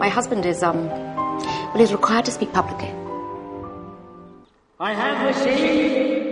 My husband is, he's required to speak publicly. I have received...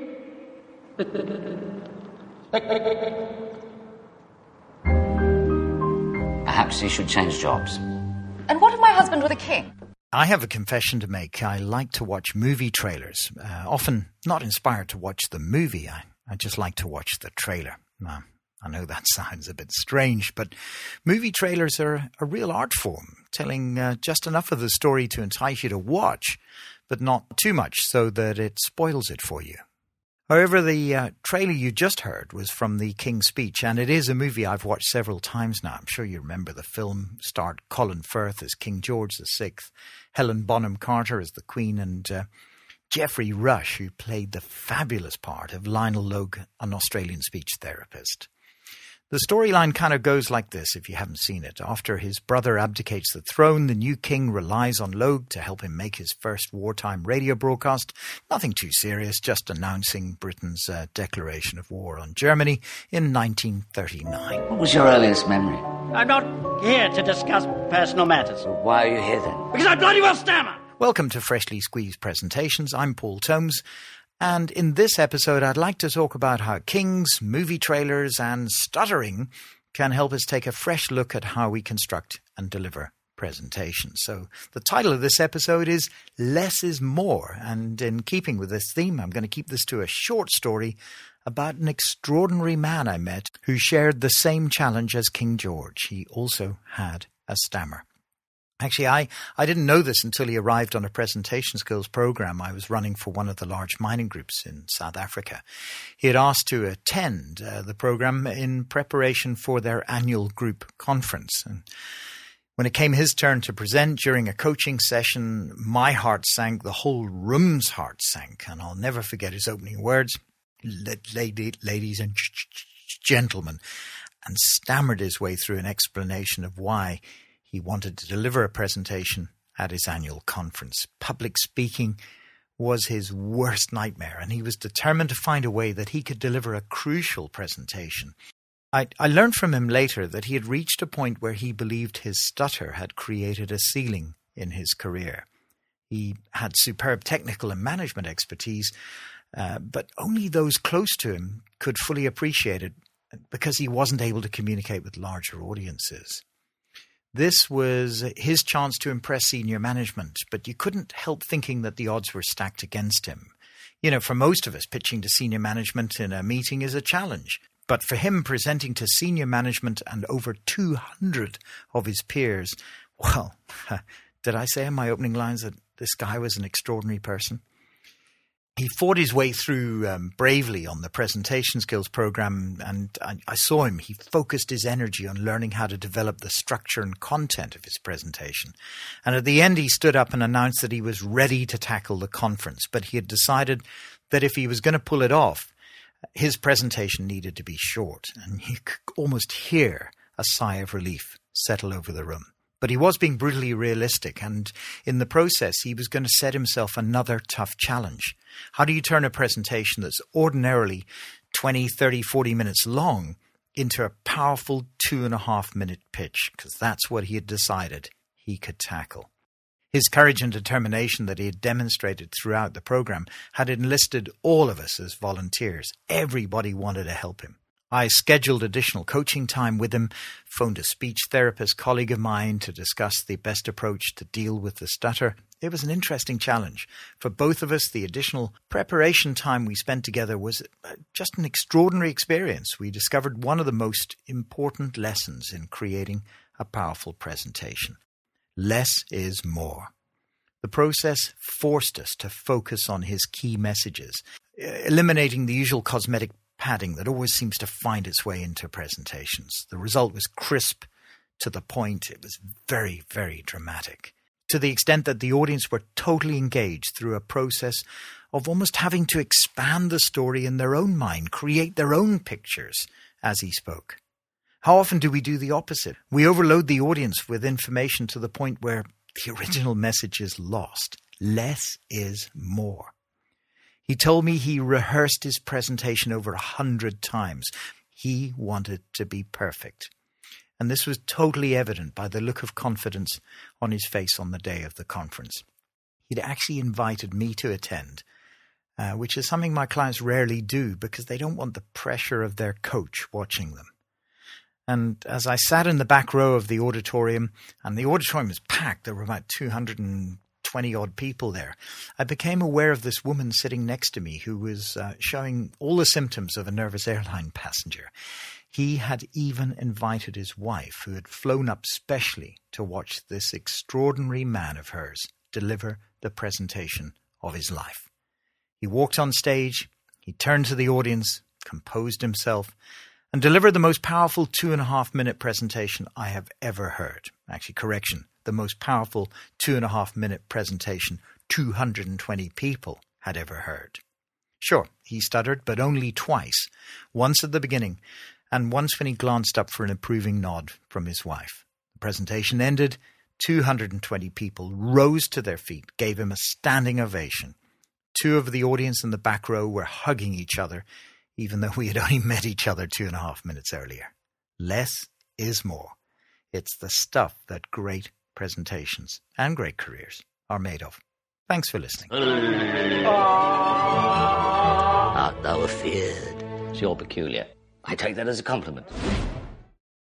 Perhaps he should change jobs. And what if my husband were the king? I have a confession to make. I like to watch movie trailers. Often not inspired to watch the movie. I just like to watch the trailer. Now, I know that sounds a bit strange, but movie trailers are a real art form, telling just enough of the story to entice you to watch, but not too much so that it spoils it for you. However, the trailer you just heard was from The King's Speech, and it is a movie I've watched several times now. I'm sure you remember the film. Starred Colin Firth as King George VI, Helen Bonham Carter as the Queen, and Geoffrey Rush, who played the fabulous part of Lionel Logue, an Australian speech therapist. The storyline kind of goes like this, if you haven't seen it. After his brother abdicates the throne, the new king relies on Logue to help him make his first wartime radio broadcast. Nothing too serious, just announcing Britain's declaration of war on Germany in 1939. What was your earliest memory? I'm not here to discuss personal matters. Well, why are you here then? Because I bloody well stammer! Welcome to Freshly Squeezed Presentations. I'm Paul Tomes. And in this episode, I'd like to talk about how kings, movie trailers, and stuttering can help us take a fresh look at how we construct and deliver presentations. So the title of this episode is Less is More. And in keeping with this theme, I'm going to keep this to a short story about an extraordinary man I met who shared the same challenge as King George. He also had a stammer. Actually, I didn't know this until he arrived on a presentation skills program I was running for one of the large mining groups in South Africa. He had asked to attend the program in preparation for their annual group conference. And when it came his turn to present during a coaching session, my heart sank, the whole room's heart sank. And I'll never forget his opening words, ladies and gentlemen, and stammered his way through an explanation of why he wanted to deliver a presentation at his annual conference. Public speaking was his worst nightmare, and he was determined to find a way that he could deliver a crucial presentation. I learned from him later that he had reached a point where he believed his stutter had created a ceiling in his career. He had superb technical and management expertise, but only those close to him could fully appreciate it because he wasn't able to communicate with larger audiences. This was his chance to impress senior management, but you couldn't help thinking that the odds were stacked against him. You know, for most of us, pitching to senior management in a meeting is a challenge. But for him, presenting to senior management and over 200 of his peers, well, did I say in my opening lines that this guy was an extraordinary person? He fought his way through bravely on the presentation skills program, and I saw him. He focused his energy on learning how to develop the structure and content of his presentation. And at the end, he stood up and announced that he was ready to tackle the conference, but he had decided that if he was going to pull it off, his presentation needed to be short, and you could almost hear a sigh of relief settle over the room. But he was being brutally realistic, and in the process, he was going to set himself another tough challenge. How do you turn a presentation that's ordinarily 20, 30, 40 minutes long into a powerful 2.5-minute pitch? Because that's what he had decided he could tackle. His courage and determination that he had demonstrated throughout the program had enlisted all of us as volunteers. Everybody wanted to help him. I scheduled additional coaching time with him, phoned a speech therapist colleague of mine to discuss the best approach to deal with the stutter. It was an interesting challenge. For both of us, the additional preparation time we spent together was just an extraordinary experience. We discovered one of the most important lessons in creating a powerful presentation. Less is more. The process forced us to focus on his key messages, eliminating the usual cosmetic padding that always seems to find its way into presentations. The result was crisp, to the point. It was very, very dramatic, to the extent that the audience were totally engaged through a process of almost having to expand the story in their own mind, create their own pictures as he spoke. How often do we do the opposite? We overload the audience with information to the point where the original message is lost. Less is more. He told me he rehearsed his presentation over 100 times. He wanted to be perfect. and this was totally evident by the look of confidence on his face on the day of the conference. He'd actually invited me to attend, which is something my clients rarely do because they don't want the pressure of their coach watching them. And as I sat in the back row of the auditorium, and the auditorium was packed, there were about 220-odd people there, I became aware of this woman sitting next to me who was showing all the symptoms of a nervous airline passenger. He had even invited his wife, who had flown up specially to watch this extraordinary man of hers deliver the presentation of his life. He walked on stage, he turned to the audience, composed himself, and delivered the most powerful 2.5-minute presentation I have ever heard. Actually, correction, the most powerful 2.5-minute presentation 220 people had ever heard. Sure, he stuttered, but only twice, once at the beginning, and once when he glanced up for an approving nod from his wife. The presentation ended, 220 people rose to their feet, gave him a standing ovation. 2 of the audience in the back row were hugging each other, even though we had only met each other 2.5 minutes earlier. Less is more. It's the stuff that great presentations and great careers are made of. Thanks for listening. Art thou afeard? It's your peculiar. I take that as a compliment.